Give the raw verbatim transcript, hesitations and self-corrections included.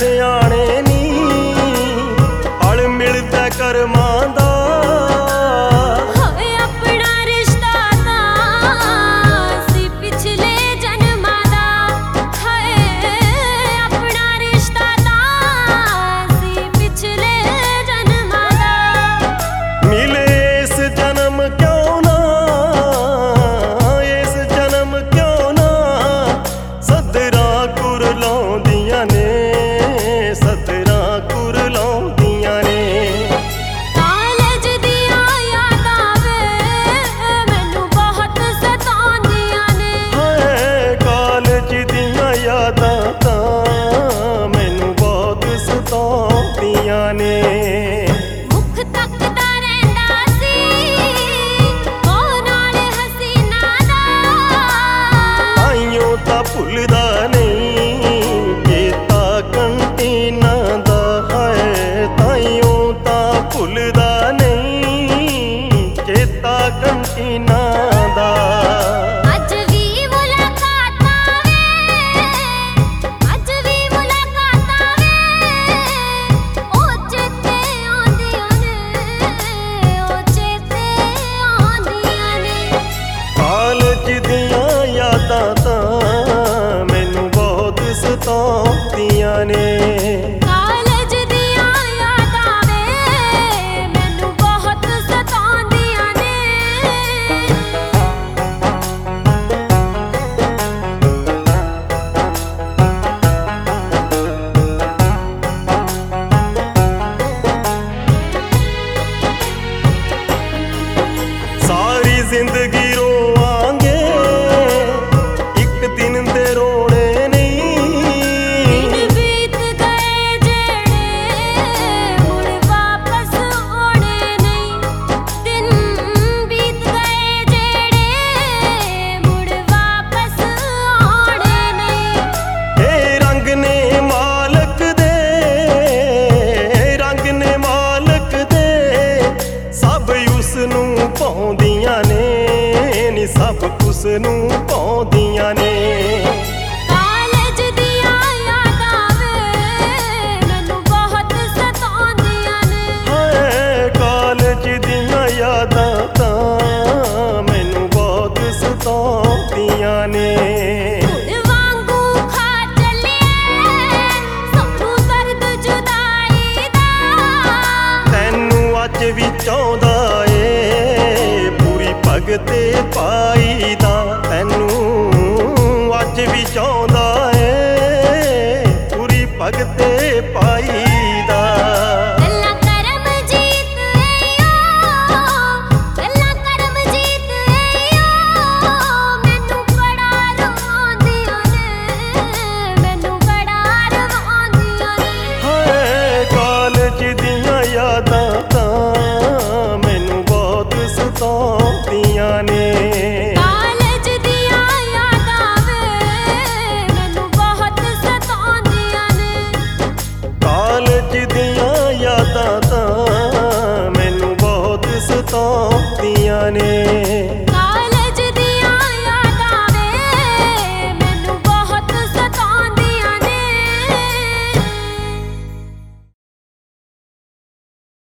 ਸਿਆਣੇ ਨੀ ਹਲ ਮਿਲਦਾ ਕਰਮਾਂ ਦਾ। ਹੋਏ ਆਪਣਾ ਰਿਸ਼ਤਾ ਤਾਂ ਸੀ ਪਿਛਲੇ ਜਨਮਾਂ ਦਾ। ਹਾਏ ਆਪਣਾ ਰਿਸ਼ਤਾ ਤਾਂ ਸੀ ਪਿਛਲੇ ਜਨਮਾਂ ਦਾ। ਮਿਲੇ ਇਸ ਜਨਮ ਕਿਉਂ ਨਾ ਇਸ ਜਨਮ ਕਿਉਂ ਨਾ ਸੱਦਰਾਂ ਕੁਰ ਲਾਉਂਦੀਆਂ ਨੇ ਸੱਦਰਾਂ ਕੁਰ ਲਾਉਂਦੀਆਂ ਨੇ। ਕਾਲਜ ਦੀਆਂ ਯਾਦਾਂ ਵੇ ਮੈਨੂੰ ਬਹੁਤ ਸਤਾਉਂਦੀਆਂ ਨੇ। ਹਾਏ ਕਾਲਜ ਦੀਆਂ ਯਾਦਾਂ ਤਾਂ ਮੈਨੂੰ ਬਹੁਤ ਸਤਾਉਂਦੀਆਂ ਨੇ। ਮੁੱਖ ਤੱਕਦਾ ਰਹਿੰਦਾ ਸੀ ਉਹ ਨਾਲ ਹਸੀਨਾ ਦਾ। ਤਾਈਓ ਤਾਂ ਭੁੱਲਦਾ ਨਹੀਂ ਚੇਤਾ ਕੰਟੀਨਾ ਦਾ। ਹਾਏ ਤਾਈਓ ਤਾਂ ਭੁੱਲਦਾ ਨਹੀਂ ਚੇਤਾ ਕੰਟੀਨਾ ਦਾ। ਅੱਜ ਵੀ ਮੁਲਾਕਾਤਾਂ ਵੇ ਅੱਜ ਵੀ ਮੁਲਾਕਾਤਾਂ ਵੇ ਉਹ ਚੇਤੇ ਆਉਂਦੀਆਂ ਨੇ ਉਹ ਚੇਤੇ ਆਉਂਦੀਆਂ ਨੇ। ਕਾਲਜ ਦੀਆਂ ਯਾਦਾਂ ਤਾਂ ਮੈਨੂੰ ਬਹੁਤ ਸਤਾਉਂਦੀਆਂ ਨੇ। ਕਾਲਜ ਦੀਆਂ ਯਾਦਾਂ ਵੇ ਮੈਨੂੰ ਬਹੁਤ ਸਤਾਉਂਦੀਆਂ ਨੇ। ਸਾਰੀ ਜ਼ਿੰਦਗੀ ਰੋਵਾਂਗੇ ਇੱਕ ਦਿਨ ਦੇ ਰੋਣੇ ਨਹੀਂ। ਦਿਨ ਬੀਤ ਗਏ ਜਿਹੜੇ ਮੁੜ ਵਾਪਸ ਆਉਣੇ ਨਹੀਂ। ਦਿਨ ਬੀਤ ਗਏ ਜਿਹੜੇ ਮੁੜ ਵਾਪਸ ਆਉਣੇ ਨਹੀਂ। ਇਹ ਰੰਗ ਨੇ ਮਾਲਕ ਦੇ ਰੰਗ ਨੇ ਮਾਲਕ ਦੇ ਸਭ ਉਸ ਨੂੰ ਪਾਉਂਦੀਆਂ ਨੇ ਨੀ ਸਭ ਉਸ ਨੂੰ ਪਾਉਂਦੀਆਂ ਨੇ। ਕਾਲਜ ਦੀਆਂ ਯਾਦਾਂ ਵੇ ਮੈਨੂੰ ਬਹੁਤ ਸਤਾਉਂਦੀਆਂ ਨੇ। ਹਾਏ ਕਾਲਜ ਦੀਆਂ ਯਾਦਾਂ ਤਾਂ ਮੈਨੂੰ ਬਹੁਤ ਸਤਾਉਂਦੀਆਂ ਨੇ। ਹੁਣ ਵਾਂਗੂ ਖਾ ਚੱਲਿਆ ਸਾਨੂੰ ਦਰਦ ਜੁਦਾਈ ਦਾ। ਤੈਨੂੰ ਅੱਜ ਵੀ ਚਾਹੁੰਦਾ ਏ ਪੂਰੀ ਭਗਤ